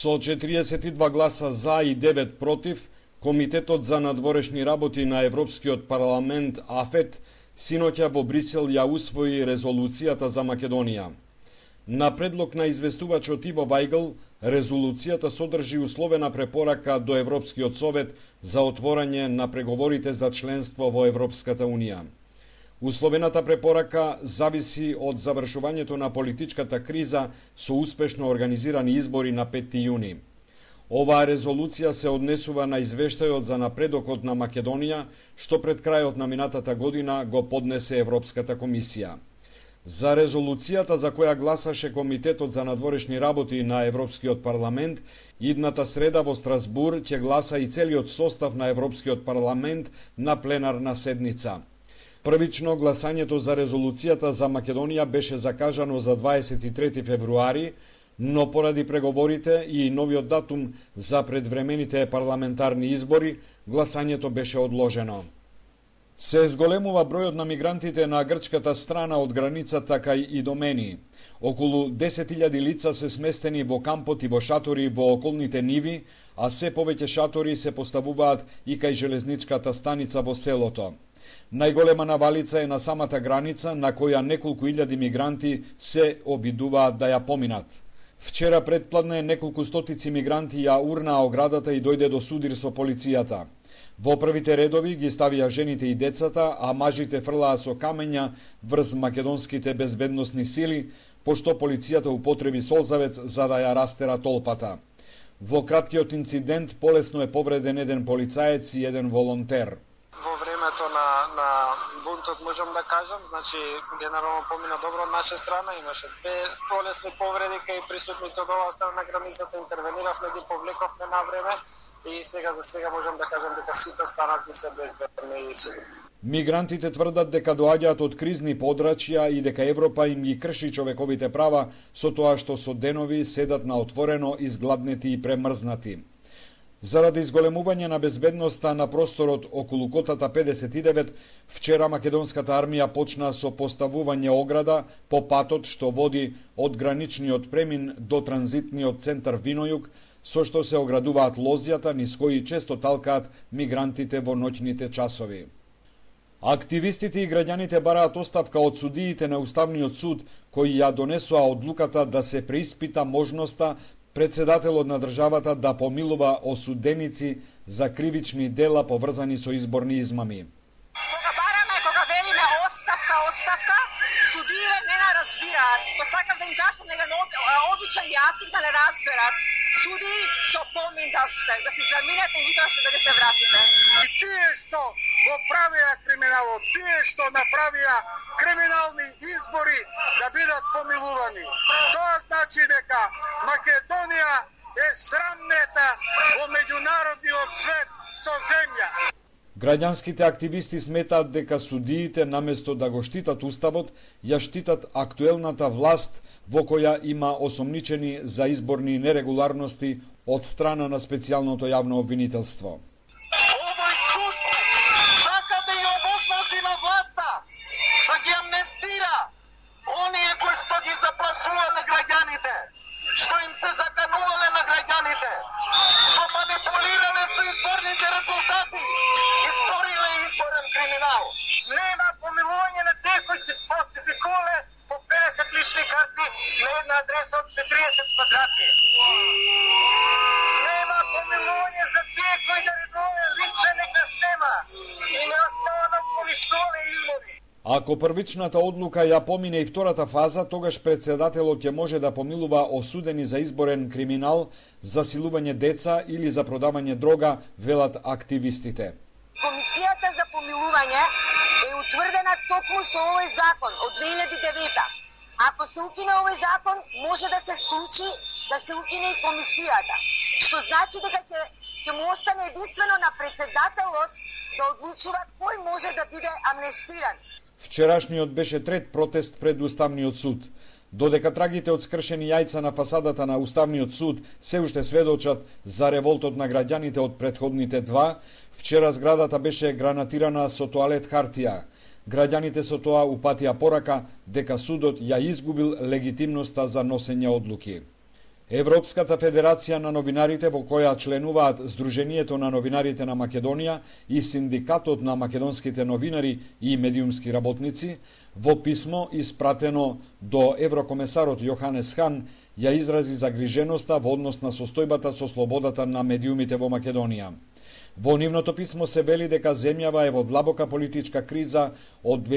Со 42 гласа за и 9 против, Комитетот за надворешни работи на Европскиот парламент АФЕТ синоќа во Брисел ја усвои резолуцијата за Македонија. На предлог на известувачот Иво Вајгл, резолуцијата содржи условена препорака до Европскиот совет за отворање на преговорите за членство во Европската унија. Условената препорака зависи од завршувањето на политичката криза со успешно организирани избори на 5 јуни. Оваа резолуција се однесува на извештајот за напредокот на Македонија, што пред крајот на минатата година го поднесе Европската комисија. За резолуцијата за која гласаше Комитетот за надворешни работи на Европскиот парламент, идната среда во Страсбур ќе гласа и целиот состав на Европскиот парламент на пленарна седница. Првично гласањето за резолуцијата за Македонија беше закажано за 23 февруари, но поради преговорите и новиот датум за предвремените парламентарни избори, гласањето беше одложено. Се зголемува бројот на мигрантите на грчката страна од границата кај Идомени. Околу 10.000 лица се сместени во кампот и во шатори во околните ниви, а се повеќе шатори се поставуваат и кај железничката станица во селото. Најголема навалица е на самата граница, на која неколку илјади мигранти се обидуваат да ја поминат. Вчера предпладне неколку стотици мигранти ја урнаа оградата и дојде до судир со полицијата. Во првите редови ги ставија жените и децата, а мажите фрлаа со камења врз македонските безбедносни сили, пошто полицијата употреби солзавец за да ја растера толпата. Во краткиот инцидент полесно е повреден еден полицаец и еден волонтер. Во времето на бунтот можам да кажам, значи генерално помина добро од наша страна, имаше две полесни повреди кај присутните од оваа страна на границата, интервениравме, ги повлековме на време и сега за сега можам да кажам дека сите станати се безбедни и сигурни. Мигрантите тврдат дека доаѓаат од кризни подрачја и дека Европа им ги крши човековите права со тоа што со денови седат на отворено, изгладнети и премрзнати. Заради изголемување на безбедноста на просторот околу котата 59, вчера македонската армија почна со поставување ограда по патот што води од граничниот премин до транзитниот центар Винојук, со што се оградуваат лозјата низ кои често талкаат мигрантите во ноќните часови. Активистите и граѓаните бараат оставка од судиите на Уставниот суд, кои ја донесоа одлуката да се преиспита можноста председателот на државата да помилува осуденици за кривични дела поврзани со изборни измами. Кога бараме, кога велиме оставка, судиите не на разбираат. Тоа сакам да им кажам дека обичен јазик да не разберат. Суди со помин да се заминете и тоа што да се вратите. И тие што го правија криминалот, тие што направија криминални избори да бидат помилувани. Тоа значи дека Македонија е срамнета во меѓународниот свет со земја. Граѓанските активисти сметаат дека судиите наместо да го штитат уставот, ја штитат актуелната власт во која има осомничени за изборни нерегуларности од страна на специјалното јавно обвинителство. Овој суд сака да ја обозначи на власта, да ги амнестира оние кои што ги заплашувале граѓаните, што им се заканувале на граѓаните, што манипулирале со изборните резултати, историле изборен криминал. Нема помилување на тие кои се фалсификувале по 50 лични карти на една адреса од 40 квадрати. Нема помилување за тие кои да редувале личен нека снема и не оставано понишувале избори. Ако првичната одлука ја помине и втората фаза, тогаш председателот ќе може да помилува осудени за изборен криминал, засилување деца или за продавање дрога, велат активистите. Комисијата за помилување е утврдена токму со овој закон од 2009. Ако се укине овој закон, може да се случи да се укине и комисијата, што значи дека ќе му остане единствено на председателот да одлучува кој може да биде амнестиран. Вчерашниот беше трет протест пред Уставниот суд. Додека трагите од скршени јајца на фасадата на Уставниот суд се уште сведочат за револтот на граѓаните од претходните два, вчера зградата беше гранатирана со тоалет хартија. Граѓаните со тоа упатија порака дека судот ја изгубил легитимноста за носење одлуки. Европската федерација на новинарите, во која членуваат Сдруженијето на новинарите на Македонија и Синдикатот на македонските новинари и медиумски работници, во писмо испратено до еврокомесарот Јоханес Хан, ја изрази загриженоста во однос на состојбата со слободата на медиумите во Македонија. Во нивното писмо се вели дека земјава е во длабока политичка криза од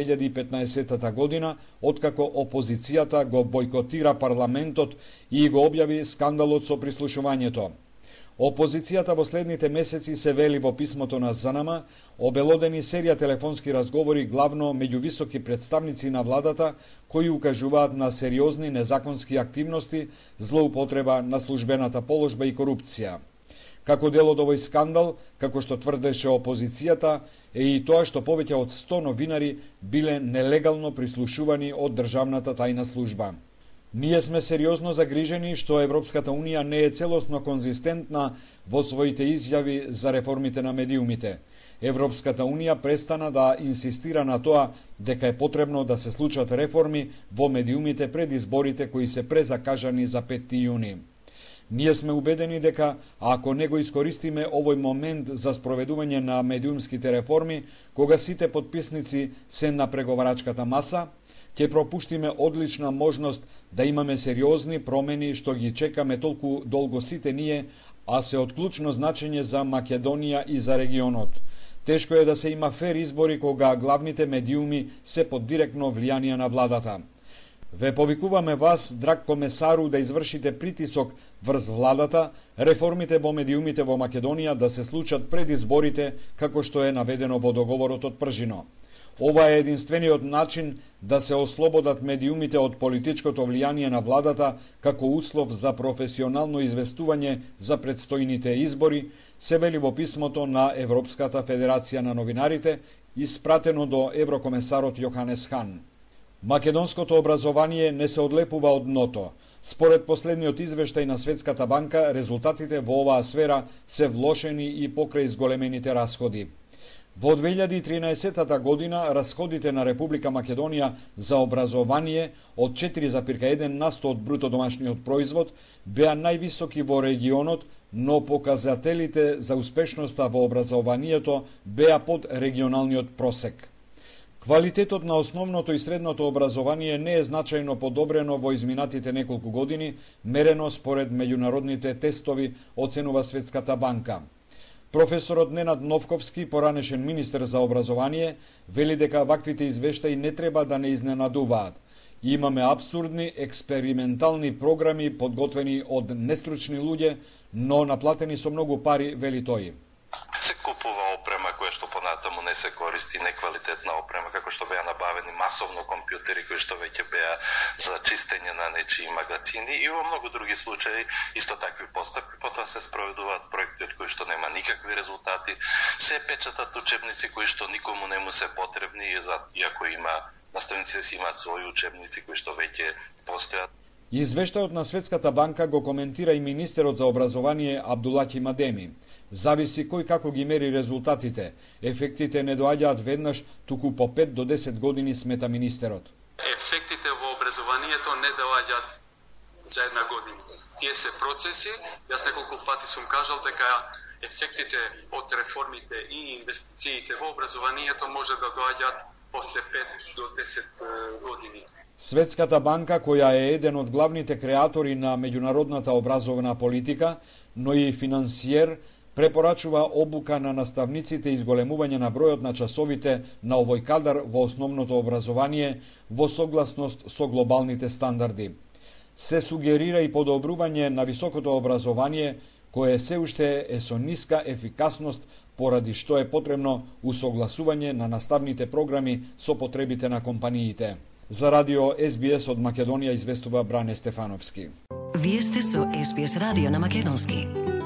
2015 година, откако опозицијата го бойкотира парламентот и го објави скандалот со прислушувањето. Опозицијата во следните месеци, се вели во писмото на ЗНМ, обелодени серија телефонски разговори главно меѓу високи представници на владата, кои укажуваат на сериозни незаконски активности, злоупотреба на службената положба и корупција. Како дел од овој скандал, како што тврдеше опозицијата, е и тоа што повеќе од 100 новинари биле нелегално прислушувани од државната тајна служба. Ние сме сериозно загрижени што Европската Унија не е целосно конзистентна во своите изјави за реформите на медиумите. Европската Унија престана да инсистира на тоа дека е потребно да се случат реформи во медиумите пред изборите кои се презакажани за 5 јуни. Ние сме убедени дека ако не го искористиме овој момент за спроведување на медиумските реформи, кога сите потписници се на преговарачката маса, ќе пропуштиме одлична можност да имаме сериозни промени што ги чекаме толку долго сите ние, а се од клучно значење за Македонија и за регионот. Тешко е да се има фер избори кога главните медиуми се под директно влијание на владата. Ве повикуваме вас, драг комесару, да извршите притисок врз владата, реформите во медиумите во Македонија да се случат пред изборите, како што е наведено во договорот од Пржино. Ова е единствениот начин да се ослободат медиумите од политичкото влијание на владата како услов за професионално известување за предстојните избори, се вели во писмото на Европската федерација на новинарите, испратено до еврокомесарот Јоханес Хан. Македонското образование не се одлепува од дното. Според последниот извештај на Светската банка, резултатите во оваа сфера се влошени и покрај зголемените расходи. Во 2013 година расходите на Република Македонија за образование од 4,1% од бруто домашниот производ беа највисоки во регионот, но показателите за успешноста во образованието беа под регионалниот просек. Квалитетот на основното и средното образование не е значајно подобрено во изминатите неколку години, мерено според меѓународните тестови, оценува Светската банка. Професорот Ненад Новковски, поранешен министер за образование, вели дека ваквите извештаи не треба да не изненадуваат. Имаме абсурдни, експериментални програми подготвени од нестручни луѓе, но наплатени со многу пари, вели тој. Се купува опрема која што понатаму не се користи, неквалитетна опрема, како што беа набавени масовно компјутери кои што веќе беа за чистење на нечии магазини и во многу други случаи исто такви постапки. Потоа се спроведуваат проекти од кои што нема никакви резултати, се печатат учебници кои што никому не му се потребни, иако има наставниците си имаат своји учебници кои што веќе постојат. Извештајот на Светската банка го коментира и министерот за образование Абдулаки Мадеми. Зависи кој како ги мери резултатите. Ефектите не доаѓаат веднаш, туку по 5 до 10 години, смета министерот. Ефектите во образованието не доаѓаат за една година. Тие се процеси. Јас неколку пати сум кажал дека ефектите од реформите и инвестициите во образованието може да доаѓаат после 5 до 10 години. Светската банка, која е еден од главните креатори на меѓународната образовна политика, но и финансиер, препорачува обука на наставниците и зголемување на бројот на часовите на овој кадар во основното образование во согласност со глобалните стандарди. Се сугерира и подобрување на високото образование, кое се уште е со ниска ефикасност, поради што е потребно усогласување на наставните програми со потребите на компаниите. За радио SBS од Македонија известува Бране Стефановски. Вие сте со SBS радио на македонски.